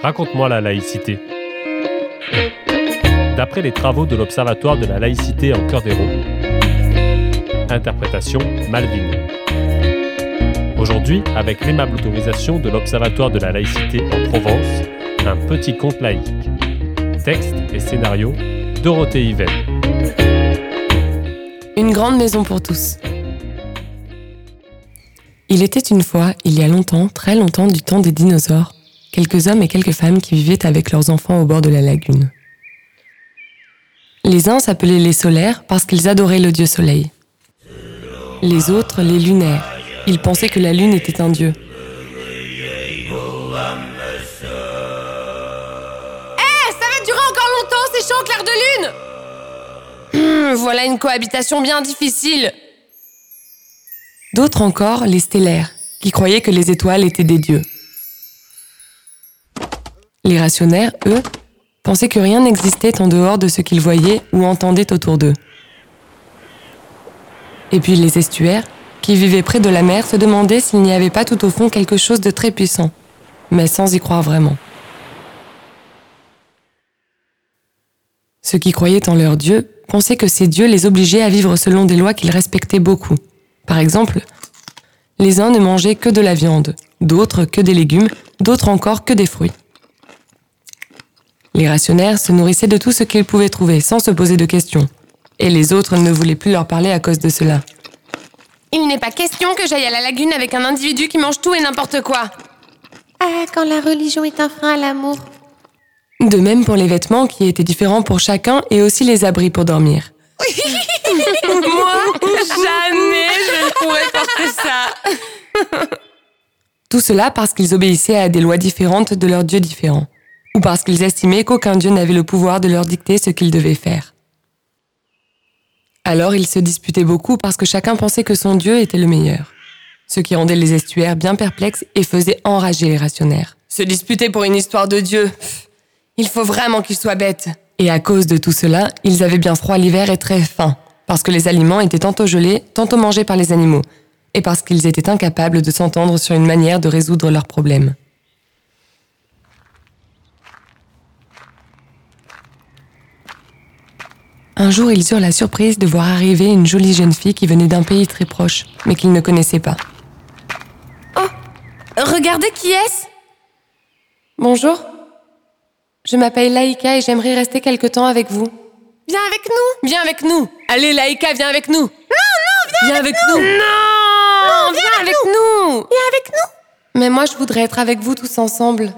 Raconte-moi la laïcité. D'après les travaux de l'Observatoire de la laïcité en Cœur d'Hérault. Interprétation Malvine. Aujourd'hui, avec l'aimable autorisation de l'Observatoire de la laïcité en Provence, un petit conte laïque. Texte et scénario, Dorothée Yvel. Une grande maison pour tous. Il était une fois, il y a longtemps, très longtemps du temps des dinosaures, quelques hommes et quelques femmes qui vivaient avec leurs enfants au bord de la lagune. Les uns s'appelaient les solaires parce qu'ils adoraient le dieu soleil. Les autres, les lunaires. Ils pensaient que la lune était un dieu. Ça va durer encore longtemps, ces chants clairs de lune. Voilà une cohabitation bien difficile. D'autres encore, les stellaires, qui croyaient que les étoiles étaient des dieux. Les rationnaires, eux, pensaient que rien n'existait en dehors de ce qu'ils voyaient ou entendaient autour d'eux. Et puis les estuaires, qui vivaient près de la mer, se demandaient s'il n'y avait pas tout au fond quelque chose de très puissant, mais sans y croire vraiment. Ceux qui croyaient en leur dieu pensaient que ces dieux les obligeaient à vivre selon des lois qu'ils respectaient beaucoup. Par exemple, les uns ne mangeaient que de la viande, d'autres que des légumes, d'autres encore que des fruits. Les rationnaires se nourrissaient de tout ce qu'ils pouvaient trouver sans se poser de questions, et les autres ne voulaient plus leur parler à cause de cela. Il n'est pas question que j'aille à la lagune avec un individu qui mange tout et n'importe quoi. Quand la religion est un frein à l'amour. De même pour les vêtements qui étaient différents pour chacun et aussi les abris pour dormir. Moi, jamais je ne pourrais porter ça. Tout cela parce qu'ils obéissaient à des lois différentes de leurs dieux différents, ou parce qu'ils estimaient qu'aucun dieu n'avait le pouvoir de leur dicter ce qu'ils devaient faire. Alors ils se disputaient beaucoup parce que chacun pensait que son dieu était le meilleur, ce qui rendait les estuaires bien perplexes et faisait enrager les rationnaires. Se disputer pour une histoire de Dieu, il faut vraiment qu'il soit bête. Et à cause de tout cela, ils avaient bien froid l'hiver et très faim, parce que les aliments étaient tantôt gelés, tantôt mangés par les animaux, et parce qu'ils étaient incapables de s'entendre sur une manière de résoudre leurs problèmes. Un jour, ils eurent la surprise de voir arriver une jolie jeune fille qui venait d'un pays très proche, mais qu'ils ne connaissaient pas. Oh, regardez qui est-ce ? Bonjour. Je m'appelle Laïka et j'aimerais rester quelque temps avec vous. Viens avec nous. Viens avec nous. Allez, Laïka, viens avec nous. Non, Viens avec nous. Non, Viens avec nous. Viens avec nous. Mais moi, je voudrais être avec vous tous ensemble.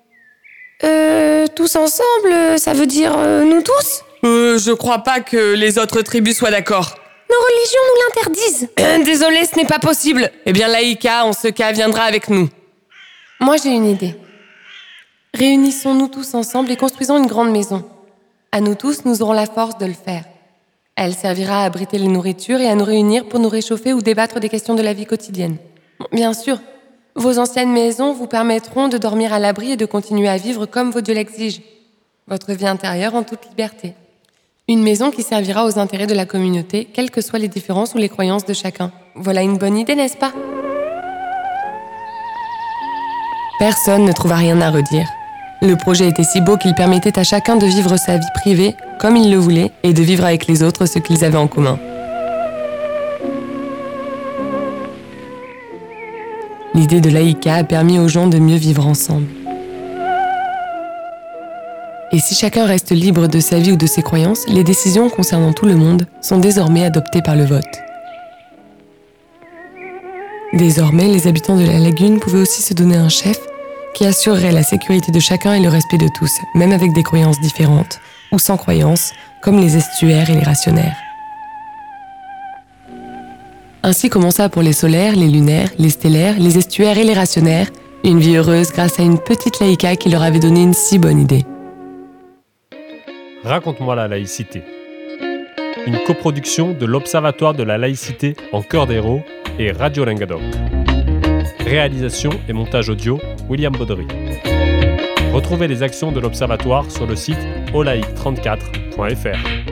Tous ensemble, ça veut dire nous tous ? Je crois pas que les autres tribus soient d'accord. Nos religions nous l'interdisent. Désolé, ce n'est pas possible. Eh bien, Laïka, en ce cas, viendra avec nous. Moi, j'ai une idée. Réunissons-nous tous ensemble et construisons une grande maison. À nous tous, nous aurons la force de le faire. Elle servira à abriter les nourritures et à nous réunir pour nous réchauffer ou débattre des questions de la vie quotidienne. Bien sûr, vos anciennes maisons vous permettront de dormir à l'abri et de continuer à vivre comme vos dieux l'exigent. Votre vie intérieure en toute liberté. Une maison qui servira aux intérêts de la communauté, quelles que soient les différences ou les croyances de chacun. Voilà une bonne idée, n'est-ce pas ? Personne ne trouva rien à redire. Le projet était si beau qu'il permettait à chacun de vivre sa vie privée comme il le voulait et de vivre avec les autres ce qu'ils avaient en commun. L'idée de Laïka a permis aux gens de mieux vivre ensemble. Et si chacun reste libre de sa vie ou de ses croyances, les décisions concernant tout le monde sont désormais adoptées par le vote. Désormais, les habitants de la lagune pouvaient aussi se donner un chef qui assurerait la sécurité de chacun et le respect de tous, même avec des croyances différentes ou sans croyances, comme les estuaires et les rationnaires. Ainsi commença pour les solaires, les lunaires, les stellaires, les estuaires et les rationnaires, une vie heureuse grâce à une petite Laïka qui leur avait donné une si bonne idée. Raconte-moi la laïcité. Une coproduction de l'Observatoire de la laïcité en Cœur d'Hérault et Radio Languedoc. Réalisation et montage audio, William Baudry. Retrouvez les actions de l'Observatoire sur le site olaïc34.fr.